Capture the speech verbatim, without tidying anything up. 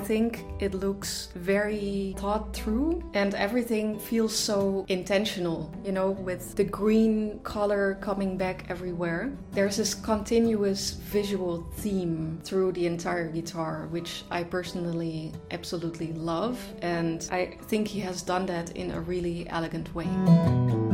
think it looks very thought through and everything feels so intentional, you know, with the green color coming back everywhere. There's this continuous visual theme through the entire guitar, which I personally absolutely love, and I think he has done that in a really elegant way.